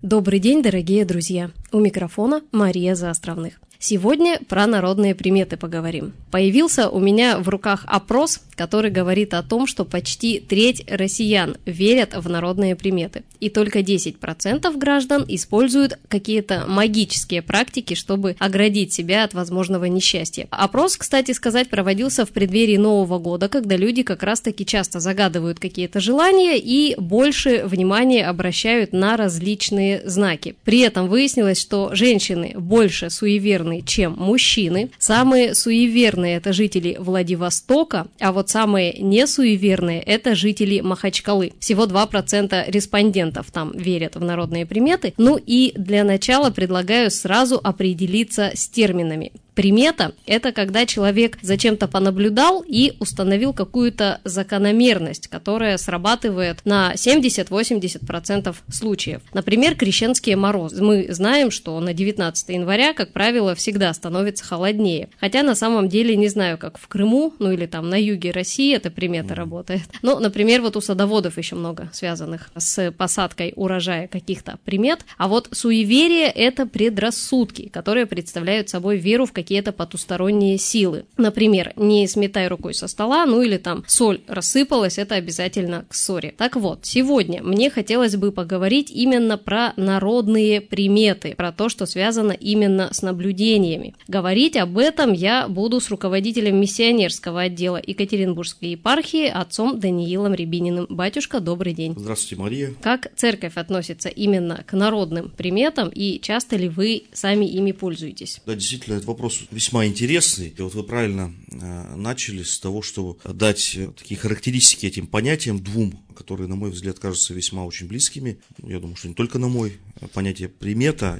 Добрый день, дорогие друзья! У микрофона Мария Заостровных. Сегодня про народные приметы поговорим. Появился у меня в руках опрос, который говорит о том, что почти треть россиян верят в народные приметы. И только 10% граждан используют какие-то магические практики, чтобы оградить себя от возможного несчастья. Опрос, кстати сказать, проводился в преддверии Нового года, когда люди как раз-таки часто загадывают какие-то желания и больше внимания обращают на различные знаки. При этом выяснилось, что женщины больше суеверны, чем мужчины. Самые суеверные – это жители Владивостока, а вот самые несуеверные – это жители Махачкалы. Всего 2% респондентов там верят в народные приметы. Ну и для начала предлагаю сразу определиться с терминами. Примета – это когда человек зачем-то понаблюдал и установил какую-то закономерность, которая срабатывает на 70-80% случаев. Например, крещенские морозы. Мы знаем, что на 19 января, как правило, всегда становится холоднее. Хотя на самом деле не знаю, как в Крыму, ну или там на юге России эта примета работает. Но, например, вот у садоводов еще много связанных с посадкой урожая каких-то примет. А вот суеверие – это предрассудки, которые представляют собой веру в какие-то потусторонние силы. Например, не сметай рукой со стола, ну или там соль рассыпалась, это обязательно к ссоре. Так вот, сегодня мне хотелось бы поговорить именно про народные приметы, про то, что связано именно с наблюдениями. Говорить об этом я буду с руководителем миссионерского отдела Екатеринбургской епархии, отцом Даниилом Рябининым. Батюшка, добрый день. Здравствуйте, Мария. Как церковь относится именно к народным приметам и часто ли вы сами ими пользуетесь? Да, действительно, этот вопрос весьма интересный. И вот вы правильно начали с того, чтобы дать такие характеристики этим понятиям двум, которые, на мой взгляд, кажутся весьма очень близкими. Я думаю, что не только на мой. Понятие примета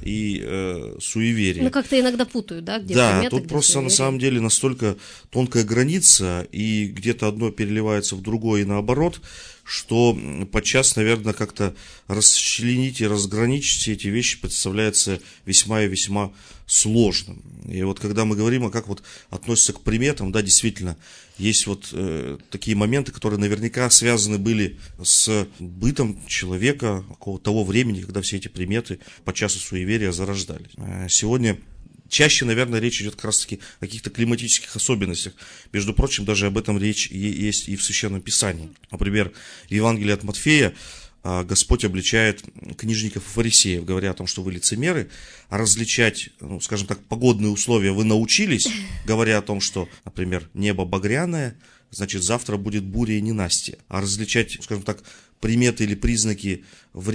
и суеверие. Ну, как-то иногда путают, да? Где да, примета, тут где просто суеверие. На самом деле настолько тонкая граница, и где-то одно переливается в другое и наоборот, что подчас, наверное, как-то расчленить и разграничить все эти вещи представляется весьма и весьма сложным. И вот когда мы говорим, как вот относятся к приметам, да, действительно, есть вот такие моменты, которые наверняка связаны были с бытом человека того времени, когда все эти приметы подчас и суеверия зарождались. Сегодня чаще, наверное, речь идет как раз-таки о каких-то климатических особенностях. Между прочим, даже об этом речь есть и в Священном Писании. Например, в Евангелии от Матфея Господь обличает книжников и фарисеев, говоря о том, что вы лицемеры, а различать, скажем так, погодные условия вы научились, говоря о том, что, например, небо багряное, значит, завтра будет буря и ненастье. А различать, скажем так, приметы или признаки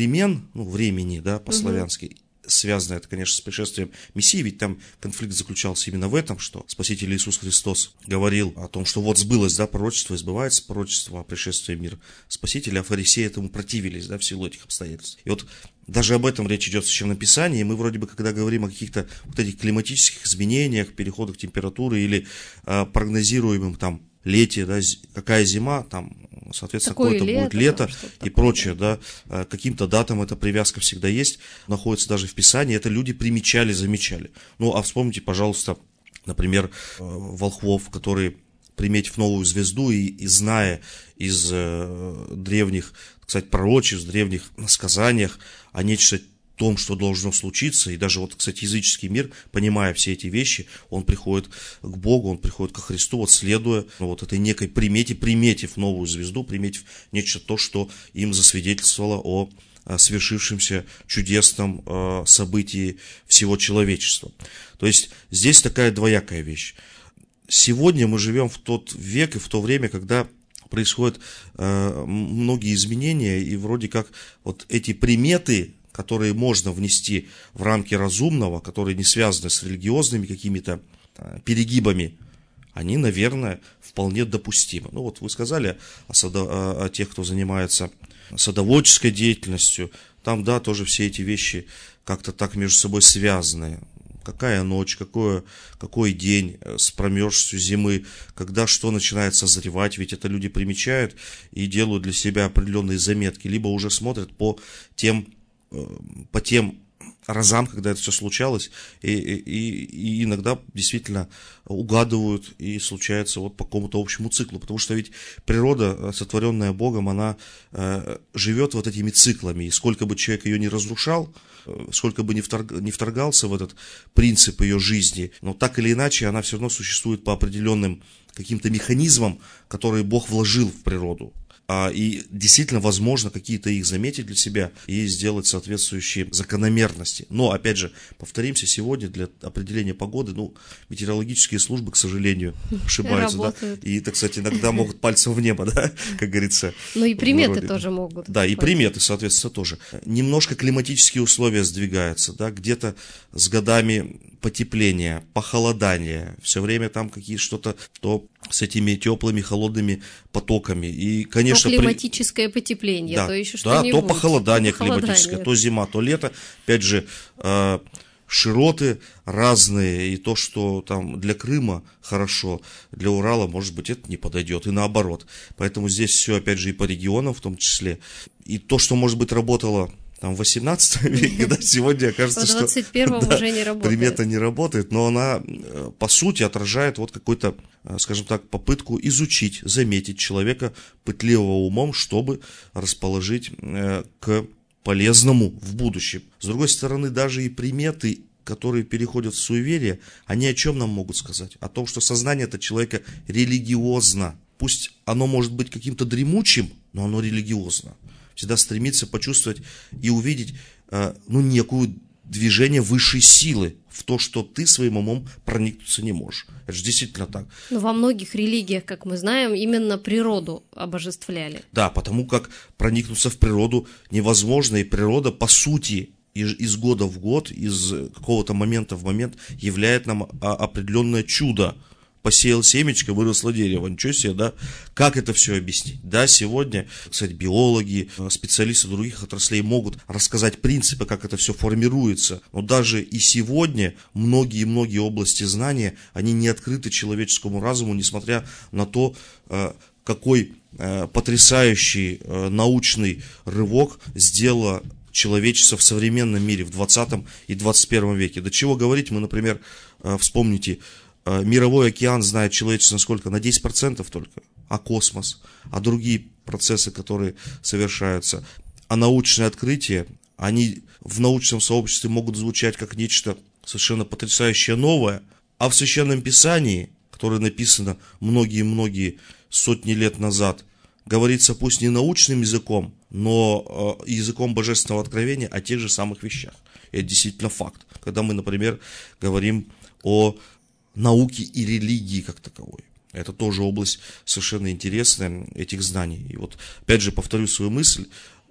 времени, да, по-славянски, связано это, конечно, с пришествием Мессии, ведь там конфликт заключался именно в этом, что Спаситель Иисус Христос говорил о том, что вот сбылось, да, пророчество, и сбывается пророчество о пришествии мира Спасителя, а фарисеи этому противились, да, в силу этих обстоятельств. И вот даже об этом речь идет в Священном Писании, и мы вроде бы, когда говорим о каких-то вот этих климатических изменениях, переходах температуры или прогнозируемом там лете, да, какая зима, там, соответственно, какое-то будет лето и прочее, да, каким-то датам эта привязка всегда есть, находится даже в Писании, это люди примечали, замечали. Ну, а вспомните, пожалуйста, например, волхвов, которые, приметив новую звезду и зная из древних, так сказать, пророчеств, древних сказаниях о нечто том, что должно случиться, и даже вот, кстати, языческий мир, понимая все эти вещи, он приходит к Богу, он приходит ко Христу, вот следуя вот этой некой примете, приметив новую звезду, приметив нечто то, что им засвидетельствовало о свершившемся чудесном событии всего человечества. То есть здесь такая двоякая вещь. Сегодня мы живем в тот век и в то время, когда происходят многие изменения, и вроде как вот эти приметы, которые можно внести в рамки разумного, которые не связаны с религиозными какими-то перегибами, они, наверное, вполне допустимы. Ну вот вы сказали о тех, кто занимается садоводческой деятельностью, там, да, тоже все эти вещи как-то так между собой связаны. Какая ночь, какой день с промерзшей зимы, когда что начинает созревать, ведь это люди примечают и делают для себя определенные заметки, либо уже смотрят по тем разам, когда это все случалось, и иногда действительно угадывают, и случается вот по какому-то общему циклу, потому что ведь природа, сотворенная Богом, она живет вот этими циклами, и сколько бы человек ее не разрушал, сколько бы не вторгался в этот принцип ее жизни, но так или иначе она все равно существует по определенным каким-то механизмам, которые Бог вложил в природу. И действительно, возможно, какие-то их заметить для себя и сделать соответствующие закономерности. Но, опять же, повторимся, сегодня для определения погоды, метеорологические службы, к сожалению, ошибаются. Да? И, так сказать, иногда могут пальцем в небо, да, как говорится. Ну и приметы тоже могут. Да, и приметы, соответственно, тоже. Немножко климатические условия сдвигаются, да, где-то с годами потепление, похолодание, все время там что-то, то с этими теплыми, холодными потоками. И, конечно, то климатическое потепление, да, то еще да, что-нибудь. То похолодание климатическое, то зима, то лето. Опять же, широты разные, и то, что там для Крыма хорошо, для Урала, может быть, это не подойдет, и наоборот. Поэтому здесь все, опять же, и по регионам в том числе. И то, что, может быть, работало там в 18 веке, да, сегодня окажется, что в 21-м уже не работает. Примета не работает, но она, по сути, отражает вот какой-то, скажем так, попытку изучить, заметить человека пытливого умом, чтобы расположить к полезному в будущем. С другой стороны, даже и приметы, которые переходят в суеверие, они о чем нам могут сказать? О том, что сознание этого человека религиозно. Пусть оно может быть каким-то дремучим, но оно религиозно. Всегда стремится почувствовать и увидеть некую движение высшей силы в то, что ты своим умом проникнуться не можешь. Это же действительно так. Но во многих религиях, как мы знаем, именно природу обожествляли. Да, потому как проникнуться в природу невозможно, и природа, по сути, из года в год, из какого-то момента в момент являет нам определенное чудо. Посеял семечко, выросло дерево. Ничего себе, да? Как это все объяснить? Да, сегодня, кстати, биологи, специалисты других отраслей могут рассказать принципы, как это все формируется. Но даже и сегодня многие области знания, они не открыты человеческому разуму, несмотря на то, какой потрясающий научный рывок сделало человечество в современном мире в 20 и 21 веке. До чего говорить, мы, например, вспомните, мировой океан знает человечество насколько? На 10% только. А космос, а другие процессы, которые совершаются. А научные открытия, они в научном сообществе могут звучать как нечто совершенно потрясающее новое. А в Священном Писании, которое написано многие-многие сотни лет назад, говорится пусть не научным языком, но языком божественного откровения о тех же самых вещах. И это действительно факт. Когда мы, например, говорим о науки и религии как таковой. Это тоже область совершенно интересная этих знаний. И вот, опять же, повторю свою мысль,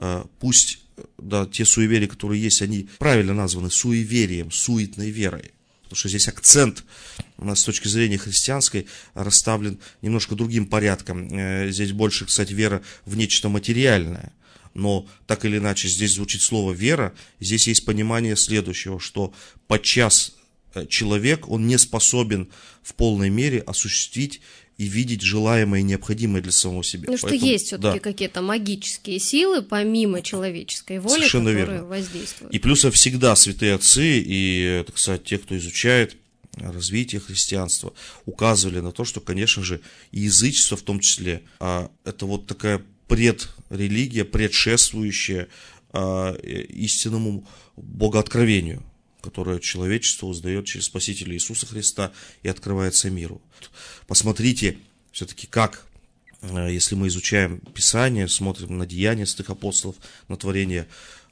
пусть те суеверия, которые есть, они правильно названы суеверием, суетной верой. Потому что здесь акцент с точки зрения христианской расставлен немножко другим порядком. Здесь больше, кстати, вера в нечто материальное. Но так или иначе здесь звучит слово «вера». Здесь есть понимание следующего, что подчас человек, он не способен в полной мере осуществить и видеть желаемое и необходимое для самого себя. Ну, что есть все-таки какие-то магические силы, помимо человеческой воли, совершенно которые верно. Воздействуют. И плюс всегда святые отцы и, так сказать, те, кто изучает развитие христианства, указывали на то, что, конечно же, и язычество в том числе, это вот такая предрелигия, предшествующая истинному богооткровению, которое человечество узнает через Спасителя Иисуса Христа и открывается миру. Посмотрите, все-таки как, если мы изучаем Писание, смотрим на деяния святых апостолов, на творение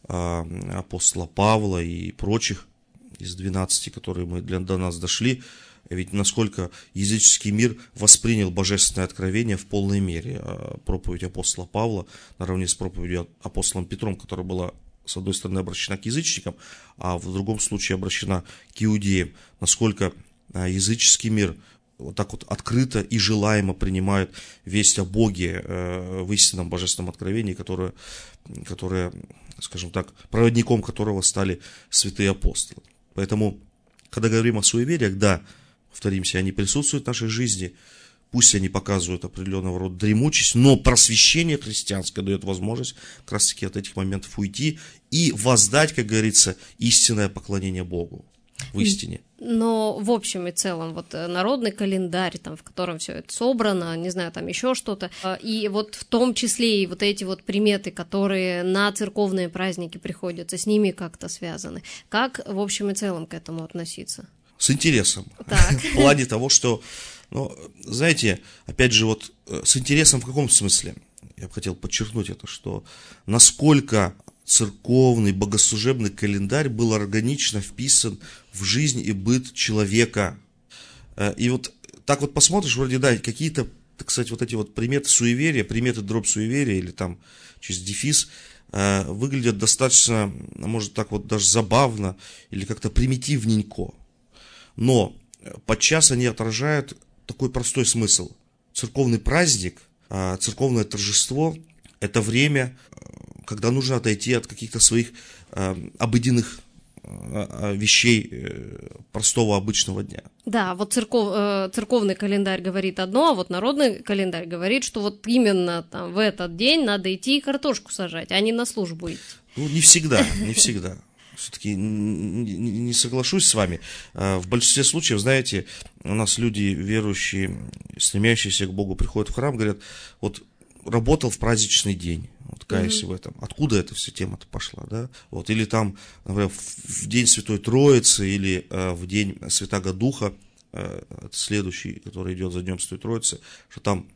апостола Павла и прочих из 12, которые до нас дошли, ведь насколько языческий мир воспринял божественное откровение в полной мере. Проповедь апостола Павла наравне с проповедью апостолом Петром, которая была с одной стороны обращена к язычникам, а в другом случае обращена к иудеям. Насколько языческий мир вот так вот открыто и желаемо принимает весть о Боге в истинном божественном откровении, которое, скажем так, проводником которого стали святые апостолы. Поэтому, когда говорим о суевериях, да, повторимся, они присутствуют в нашей жизни, Пусть они показывают определенного рода дремучесть, но просвещение христианское дает возможность как раз таки от этих моментов уйти и воздать, как говорится, истинное поклонение Богу в истине. Но в общем и целом, вот народный календарь, там, в котором все это собрано, не знаю, там еще что-то, и вот в том числе и вот эти вот приметы, которые на церковные праздники приходятся, с ними как-то связаны. Как в общем и целом к этому относиться? С интересом. Так. В плане того, что, ну, знаете, опять же, вот с интересом в каком смысле? Я бы хотел подчеркнуть это, что насколько церковный богослужебный календарь был органично вписан в жизнь и быт человека. И вот так вот посмотришь, вроде, да, какие-то, так сказать, вот эти вот приметы суеверия, приметы дробь суеверия или там через дефис, выглядят достаточно, может так вот даже забавно или как-то примитивненько. Но подчас они отражают такой простой смысл. Церковный праздник, церковное торжество – это время, когда нужно отойти от каких-то своих обыденных вещей простого обычного дня. Да, вот церковный календарь говорит одно, а вот народный календарь говорит, что вот именно там в этот день надо идти и картошку сажать, а не на службу идти. Ну, не всегда, не всегда. Все-таки не соглашусь с вами. В большинстве случаев, знаете, у нас люди верующие, стремящиеся к Богу, приходят в храм, говорят, вот работал в праздничный день, вот каюсь в этом. Откуда эта вся тема-то пошла, да? Вот, или там, например, в день Святой Троицы, или в день Святаго Духа, это следующий, который идет за днем Святой Троицы, что там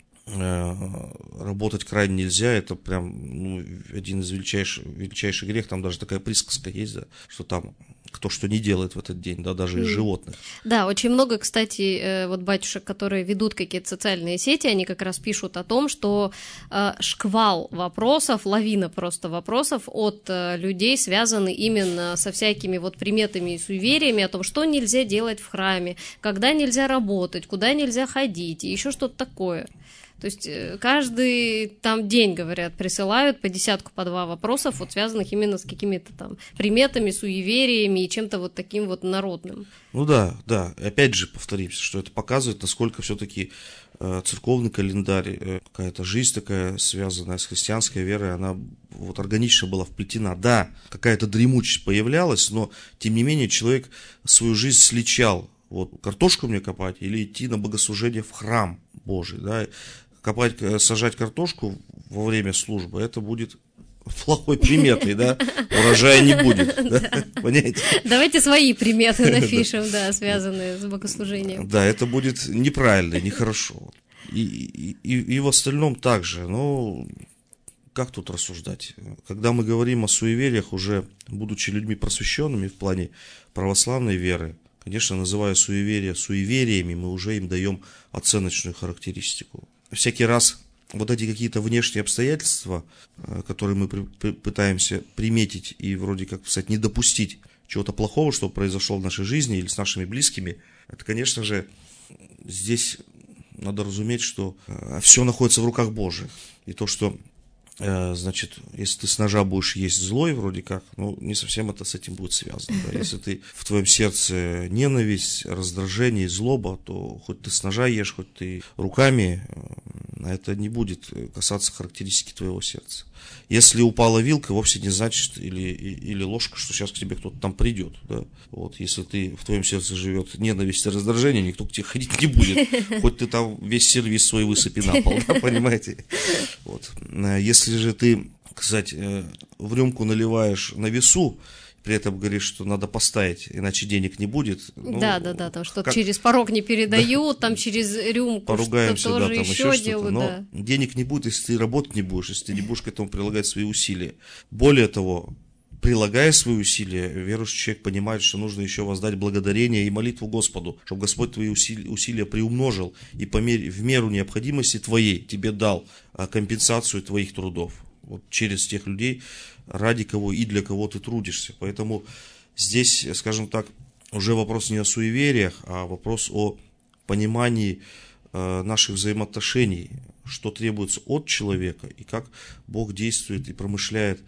работать крайне нельзя, это прям один из величайших грех, там даже такая присказка есть, да, что там кто что не делает в этот день, да, даже из животных. Да, очень много, кстати, вот батюшек, которые ведут какие-то социальные сети, они как раз пишут о том, что шквал вопросов, лавина просто вопросов от людей связаны именно со всякими вот приметами и суевериями о том, что нельзя делать в храме, когда нельзя работать, куда нельзя ходить и еще что-то такое. То есть каждый там день, говорят, присылают по десятку, по два вопросов, вот связанных именно с какими-то там приметами, суевериями и чем-то вот таким вот народным. Ну да, опять же повторимся, что это показывает, насколько все-таки церковный календарь, какая-то жизнь такая, связанная с христианской верой, она вот органично была вплетена. Да, какая-то дремучесть появлялась, но тем не менее человек свою жизнь сличал. Вот картошку мне копать или идти на богослужение в храм Божий, да, сажать картошку во время службы, это будет плохой приметой, да, урожая не будет, да? Понимаете? Давайте свои приметы напишем, да, связанные с богослужением. Да, это будет неправильно, нехорошо. И в остальном также, ну, как тут рассуждать? Когда мы говорим о суевериях, уже будучи людьми просвещенными в плане православной веры, конечно, называя суеверия суевериями, мы уже им даем оценочную характеристику. Всякий раз вот эти какие-то внешние обстоятельства, которые мы пытаемся приметить и вроде как, кстати, не допустить чего-то плохого, что произошло в нашей жизни или с нашими близкими, это, конечно же, здесь надо разуметь, что все находится в руках Божьих. И то, что, значит, если ты с ножа будешь есть злой, вроде как, ну, не совсем это с этим будет связано. Да? Если ты в твоем сердце ненависть, раздражение, злоба, то хоть ты с ножа ешь, хоть ты руками, это не будет касаться характеристики твоего сердца. Если упала вилка, вовсе не значит, или ложка, что сейчас к тебе кто-то там придет. Да? Вот, если в твоем сердце живет ненависть и раздражение, никто к тебе ходить не будет. Хоть ты там весь сервис свой высыпи на пол, да, понимаете? Вот. Если же ты, кстати, в рюмку наливаешь на весу, при этом говоришь, что надо поставить, иначе денег не будет. Ну, да, там что-то через порог не передают, да, там через рюмку поругаемся, что-то тоже там еще делают. Но да. Денег не будет, если ты работать не будешь, если ты не будешь к этому прилагать свои усилия. Более того, прилагая свои усилия, верующий человек понимает, что нужно еще воздать благодарение и молитву Господу, чтобы Господь твои усилия приумножил и в меру необходимости твоей тебе дал компенсацию твоих трудов. Вот через тех людей, ради кого и для кого ты трудишься. Поэтому здесь, скажем так, уже вопрос не о суевериях, а вопрос о понимании наших взаимоотношений, что требуется от человека и как Бог действует и промышляет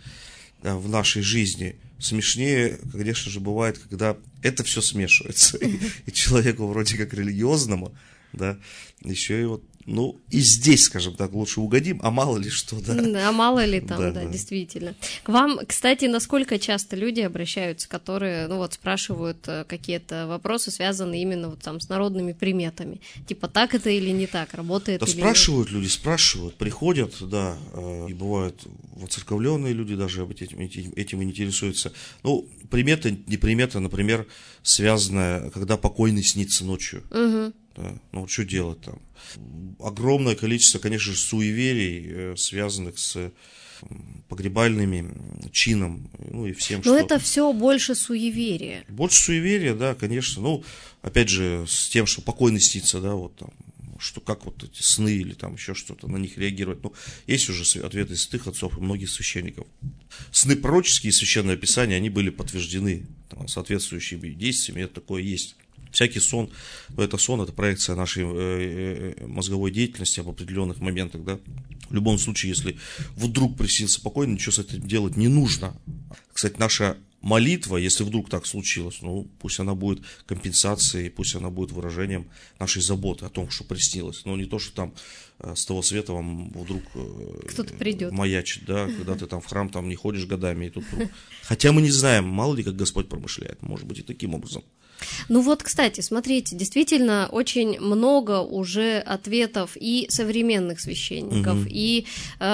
в нашей жизни. Смешнее, конечно же, бывает, когда это все смешивается, и человеку вроде как религиозному, да, еще и вот Ну, и здесь, скажем так, лучше угодим, а мало ли что, да. А мало ли там, да, действительно. К вам, кстати, насколько часто люди обращаются, которые, спрашивают какие-то вопросы, связанные именно вот там с народными приметами? Типа, так это или не так, работает или спрашивают нет? люди, спрашивают, приходят, да, и бывают воцерковленные люди даже этим интересуются. Ну, примета, не примета, например, связанная, когда покойный снится ночью. Угу. Да. Ну, что делать там? Огромное количество, конечно же, суеверий, связанных с погребальными чином, и всем, Но это все больше суеверия. Больше суеверия, да, конечно. Ну, опять же, с тем, что покойный снится, да, вот там, что как вот эти сны или там еще что-то, на них реагировать. Ну, есть уже ответы святых отцов и многих священников. Сны пророческие, священное писание, они были подтверждены там, соответствующими действиями, это такое есть. Всякий сон, это сон, это проекция нашей мозговой деятельности об определенных моментах, да. В любом случае, если вдруг приснился покойный, ничего с этим делать не нужно. Кстати, наша молитва, если вдруг так случилось, пусть она будет компенсацией, пусть она будет выражением нашей заботы о том, что приснилось. Но не то, что там с того света вам вдруг кто-то придет, маячит, да, когда ты там в храм там не ходишь годами. И тут вдруг... Хотя мы не знаем, мало ли как Господь промышляет, может быть и таким образом. Ну вот, кстати, смотрите, действительно очень много уже ответов и современных священников, и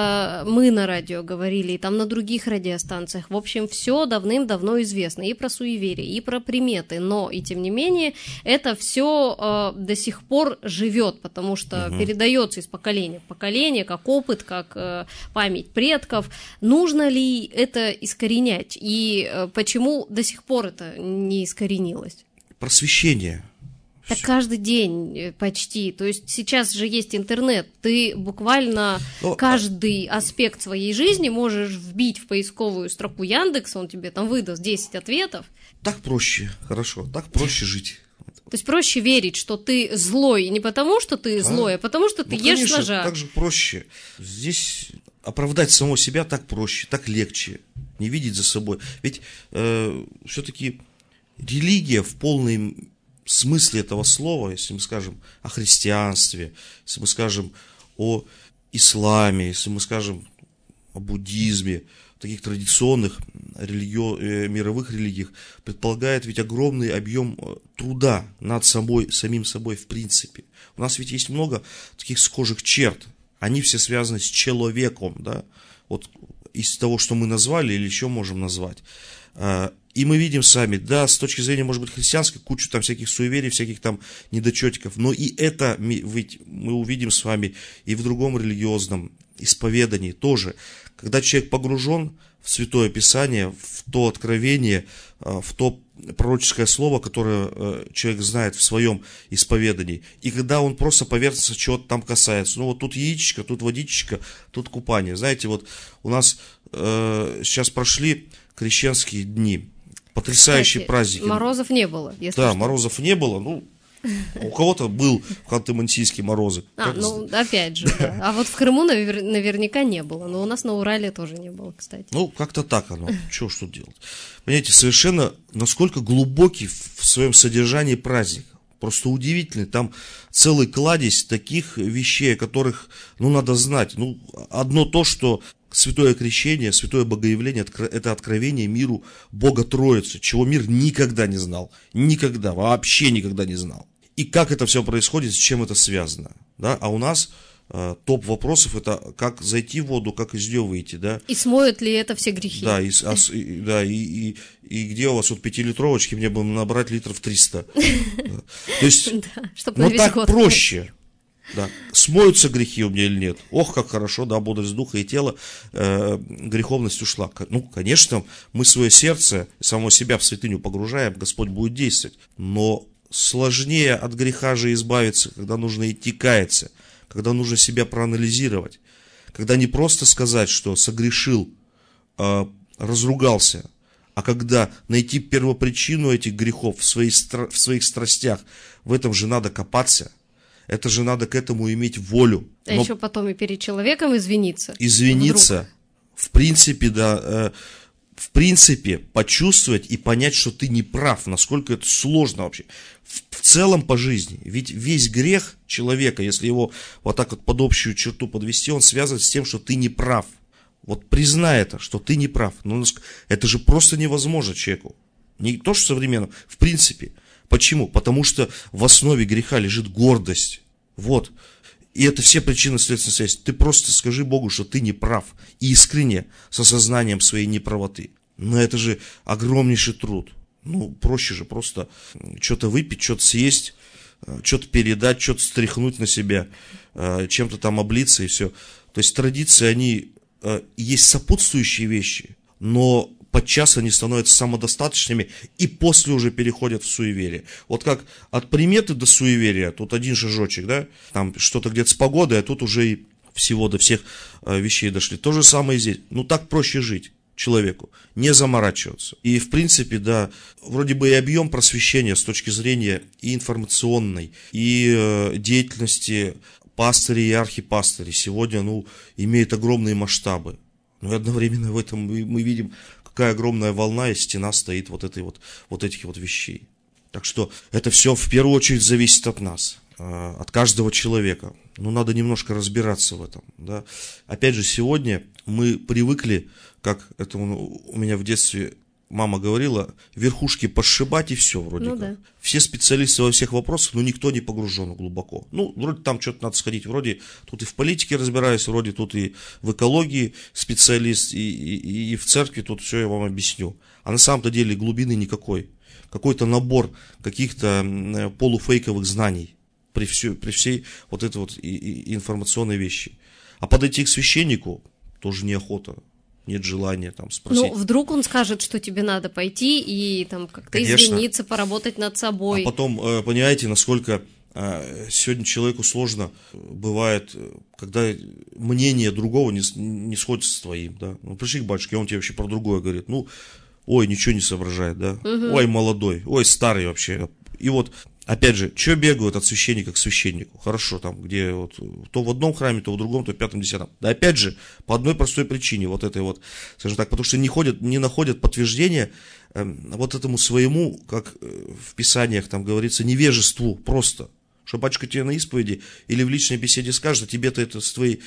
мы на радио говорили, и там на других радиостанциях. В общем, все давным-давно известно и про суеверия, и про приметы, но и тем не менее это все до сих пор живет, потому что передается из поколения в поколение, как опыт, как память предков. Нужно ли это искоренять, и почему до сих пор это не искоренилось? Просвещение. Так каждый день почти. То есть сейчас же есть интернет. Ты буквально каждый аспект своей жизни можешь вбить в поисковую строку Яндекса, он тебе там выдаст 10 ответов. Так проще, хорошо, так проще жить. То есть проще верить, что ты злой не потому, что ты злой, а потому, что ты ешь конечно, с ножа. Так же проще. Здесь оправдать самого себя так проще, так легче. Не видеть за собой. Ведь все-таки религия в полном смысле этого слова, если мы скажем о христианстве, если мы скажем о исламе, если мы скажем о буддизме, таких традиционных мировых религиях, предполагает ведь огромный объем труда над самим собой в принципе. У нас ведь есть много таких схожих черт, они все связаны с человеком, да, вот из того, что мы назвали или еще можем назвать. И мы видим сами, да, с точки зрения, может быть, христианской, кучу там всяких суеверий, всяких там недочетиков, но и это мы увидим с вами и в другом религиозном исповедании тоже. Когда человек погружен в Святое Писание, в то откровение, в то пророческое слово, которое человек знает в своем исповедании, и когда он просто поверхностно чего-то там касается, вот тут яичко, тут водичка, тут купание. Знаете, вот у нас сейчас прошли крещенские дни, потрясающие праздники. Морозов не было, если да, что. Морозов не было, у кого-то был в Ханты-Мансийске морозы. Опять же, да. А вот в Крыму наверняка не было, но у нас на Урале тоже не было, кстати. Как-то так оно, что делать. Понимаете, совершенно, насколько глубокий в своем содержании праздник. Просто удивительный, там целый кладезь таких вещей, о которых, надо знать. Одно то, что святое крещение, святое богоявление – это откровение миру Бога Троицы, чего мир никогда не знал. Никогда, вообще никогда не знал. И как это все происходит, с чем это связано. Да? А у нас топ вопросов – это как зайти в воду, как из нее выйти. Да? И смоет ли это все грехи. Да, и где у вас вот 5-литровочки, мне бы набрать литров 300. То есть, так проще. Да. Смоются грехи у меня или нет? Ох, как хорошо, да, бодрость духа и тела, греховность ушла. Конечно, мы свое сердце, самого себя в святыню погружаем, Господь будет действовать. Но сложнее от греха же избавиться, когда нужно идти каяться, когда нужно себя проанализировать, когда не просто сказать, что согрешил, разругался, а когда найти первопричину этих грехов в своих страстях, в этом же надо копаться. Это же надо к этому иметь волю. А еще потом и перед человеком извиниться. Извиниться, в принципе, да. в принципе, почувствовать и понять, что ты не прав, насколько это сложно вообще. В целом по жизни. Ведь весь грех человека, если его вот так вот под общую черту подвести, он связан с тем, что ты не прав. Вот признай это, что ты не прав. Ну, это же просто невозможно человеку. Не то, что современному, в принципе. Почему? Потому что в основе греха лежит гордость. Вот. И это все причины следственной связи. Ты просто скажи Богу, что ты не прав. И искренне, с осознанием своей неправоты. Но это же огромнейший труд. Ну, проще же просто что-то выпить, что-то съесть, что-то передать, что-то стряхнуть на себя, чем-то там облиться и все. То есть традиции, они есть сопутствующие вещи, но подчас они становятся самодостаточными и после уже переходят в суеверие. Вот как от приметы до суеверия, тут один шажочек, да, там что-то где-то с погодой, а тут уже и всего до всех вещей дошли. То же самое и здесь. Ну, так проще жить человеку, не заморачиваться. И, в принципе, да, вроде бы и объем просвещения с точки зрения и информационной, и деятельности пастырей и архипастырей сегодня, ну, имеет огромные масштабы. Но и одновременно в этом мы видим, какая огромная волна и стена стоит вот этих вот вещей. Так что это все в первую очередь зависит от нас, от каждого человека. Но надо немножко разбираться в этом. Да. Опять же, сегодня мы привыкли, как это у меня в детстве мама говорила, верхушки посшибать и все вроде как. Да. Все специалисты во всех вопросах, но никто не погружен глубоко. Ну, вроде там что-то надо сходить, вроде тут и в политике разбираюсь, вроде тут и в экологии специалист, и в церкви тут все я вам объясню. А на самом-то деле глубины никакой. Какой-то набор каких-то полуфейковых знаний при всей вот этой вот и информационной вещи. А подойти к священнику тоже неохота. Нет желания там спросить. Ну, вдруг он скажет, что тебе надо пойти и там как-то извиниться, поработать над собой. А потом, понимаете, насколько сегодня человеку сложно бывает, когда мнение другого не сходится с твоим, да. Ну, пришли к батюшке, он тебе вообще про другое говорит. Ну, ой, ничего не соображает, да. Ой, молодой, ой, старый вообще. И вот, опять же, что бегают от священника к священнику? Хорошо, там, где вот, то в одном храме, то в другом, то в пятом, десятом. Да опять же, по одной простой причине, вот этой вот, скажем так, потому что не находят подтверждения вот этому своему, как в писаниях там говорится, невежеству просто. Что батюшка тебе на исповеди или в личной беседе скажет, а тебе-то это с твоей,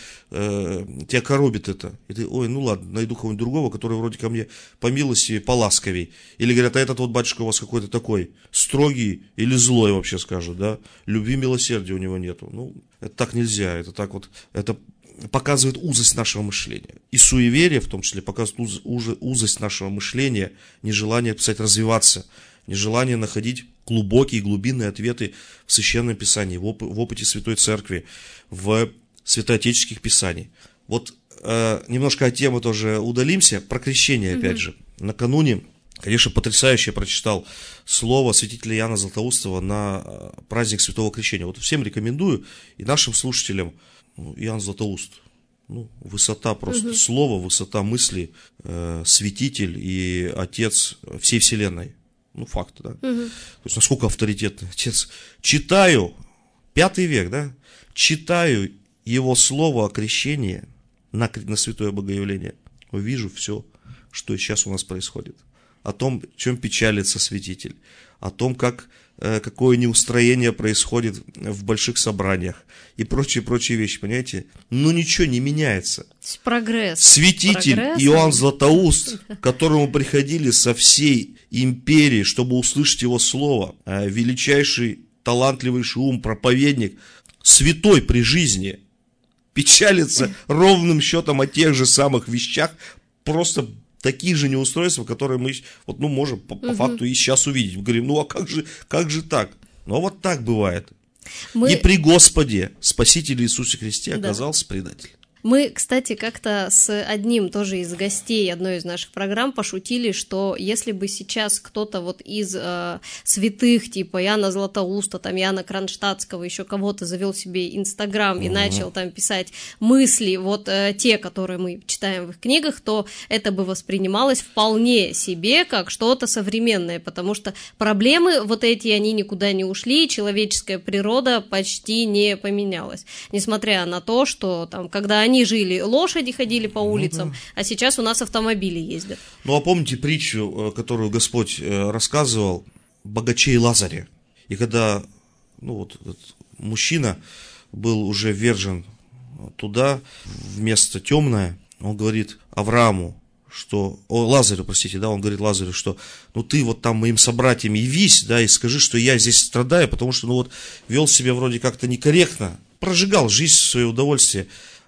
тебя коробит это. И ты, ой, ну ладно, найду кого-нибудь другого, который вроде ко мне по милости, поласковей. Или говорят, а этот вот батюшка у вас какой-то такой строгий или злой вообще скажут, да. Любви, милосердия у него нету. Ну, это так нельзя, это так вот, это показывает узость нашего мышления. И суеверие в том числе показывает узость нашего мышления, нежелание, кстати, развиваться, нежелание находить глубокие, глубинные ответы в Священном Писании, в опыте Святой Церкви, в святоотеческих писаниях. Вот немножко от темы тоже удалимся, про крещение опять же. Накануне, конечно, потрясающе прочитал слово святителя Иоанна Златоустова на праздник Святого Крещения. Вот всем рекомендую, и нашим слушателям, Иоанн Златоуст. Ну, высота просто слова, высота мысли, святитель и отец всей вселенной. Ну, факт, да. То есть, насколько авторитетный отец. Читаю, 5 век, да, читаю его слово о крещении на святое богоявление. Вижу все, что сейчас у нас происходит. О том, чем печалится святитель. О том, какое неустроение происходит в больших собраниях. И прочие вещи, понимаете? Но ничего не меняется. Прогресс. Святитель Иоанн Златоуст, к которому приходили со всей империи, чтобы услышать его слово, величайший, талантливейший ум, проповедник, святой при жизни, печалится ровным счетом о тех же самых вещах, просто такие же неустройства, которые мы можем по факту и сейчас увидеть. Мы говорим, ну а как же так? Ну вот так бывает. И при Господе, Спасителе Иисусе Христе, оказался предатель. Мы, кстати, как-то с одним тоже из гостей одной из наших программ пошутили, что если бы сейчас кто-то вот из святых, типа Иоанна Златоуста, там Иоанна Кронштадтского, еще кого-то завел себе Инстаграм и начал там писать мысли, вот те, которые мы читаем в их книгах, то это бы воспринималось вполне себе как что-то современное, потому что проблемы вот эти, они никуда не ушли, человеческая природа почти не поменялась. Несмотря на то, что там, когда они они жили, лошади ходили по улицам, а сейчас у нас автомобили ездят. Ну, а помните притчу, которую Господь рассказывал, богачей Лазаря? И когда этот мужчина был уже ввержен туда, в место темное, он говорит Аврааму, Лазарю, он говорит Лазарю, что ты вот там моим собратьям явись, и скажи, что я здесь страдаю, потому что вел себя вроде как-то некорректно, прожигал жизнь в свое удовольствие.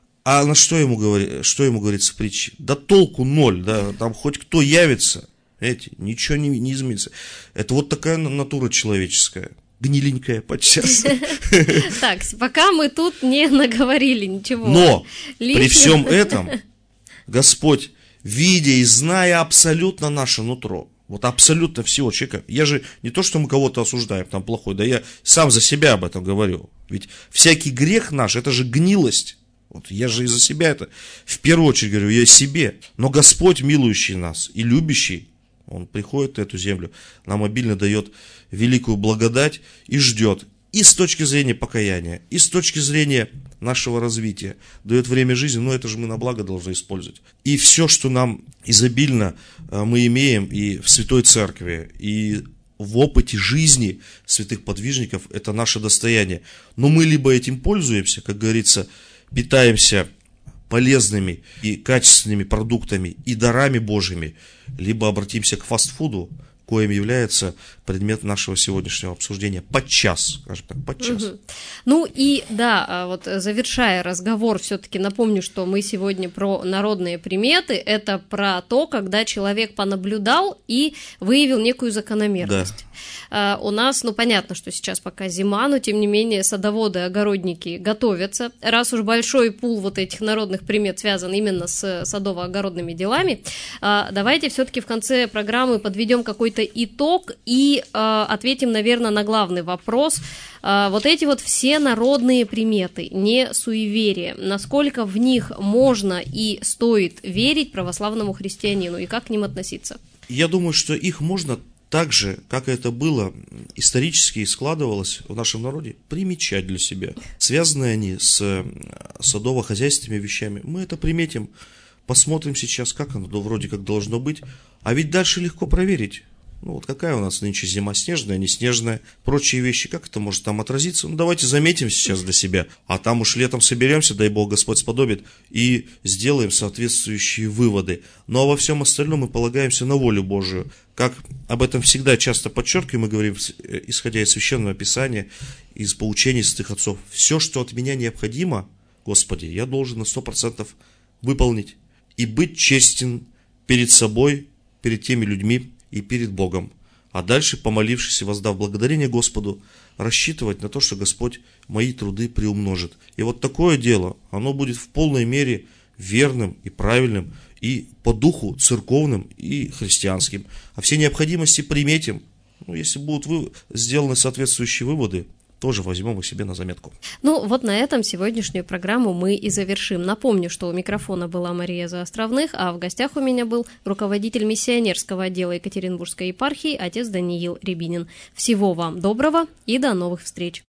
А на что ему говорится притча? Да толку ноль, там хоть кто явится, ничего не изменится. Это вот такая натура человеческая. Гниленькая подчас. Так, пока мы тут не наговорили ничего. Но при всем этом Господь, видя и зная абсолютно наше нутро, вот абсолютно всего человека, я же не то, что мы кого-то осуждаем, там плохой, я сам за себя об этом говорю. Ведь всякий грех наш, это же гнилость. Вот я же из-за себя это в первую очередь говорю, я себе. Но Господь, милующий нас и любящий, Он приходит на эту землю, нам обильно дает великую благодать и ждет. И с точки зрения покаяния, и с точки зрения нашего развития. Дает время жизни, но это же мы на благо должны использовать. И все, что нам изобильно мы имеем и в Святой Церкви, и в опыте жизни святых подвижников, это наше достояние. Но мы либо этим пользуемся, как говорится, питаемся полезными и качественными продуктами и дарами Божьими, либо обратимся к фастфуду, коим является предмет нашего сегодняшнего обсуждения подчас, скажем так, подчас. Угу. Ну и да, вот завершая разговор, все-таки напомню, что мы сегодня про народные приметы, это про то, когда человек понаблюдал и выявил некую закономерность. Да. У нас, понятно, что сейчас пока зима, но тем не менее садоводы, огородники готовятся. Раз уж большой пул вот этих народных примет связан именно с садово-огородными делами, давайте все-таки в конце программы подведем какой-то итог и ответим, наверное, на главный вопрос. Вот эти вот все народные приметы, не суеверия, насколько в них можно и стоит верить православному христианину и как к ним относиться? Я думаю, что их можно так же, как это было исторически и складывалось в нашем народе, примечать для себя. Связаны они с садово-хозяйственными вещами. Мы это приметим, посмотрим сейчас, как оно вроде как должно быть. А ведь дальше легко проверить. Какая у нас нынче зима, снежная, не снежная, прочие вещи, как это может там отразиться? Давайте заметим сейчас для себя, а там уж летом соберемся, дай Бог, Господь сподобит, и сделаем соответствующие выводы. Но во всем остальном мы полагаемся на волю Божию. Как об этом всегда часто подчеркиваем, мы говорим, исходя из Священного Писания, из поучений святых отцов, все, что от меня необходимо, Господи, я должен на 100% выполнить и быть честен перед собой, перед теми людьми, и перед Богом. А дальше, помолившись и воздав благодарение Господу, рассчитывать на то, что Господь мои труды приумножит. И вот такое дело, оно будет в полной мере верным и правильным, и по духу церковным и христианским. А все необходимости приметим. Если будут сделаны соответствующие выводы, тоже возьмем их себе на заметку. Вот на этом сегодняшнюю программу мы и завершим. Напомню, что у микрофона была Мария Заостровных, а в гостях у меня был руководитель миссионерского отдела Екатеринбургской епархии, отец Даниил Рябинин. Всего вам доброго и до новых встреч!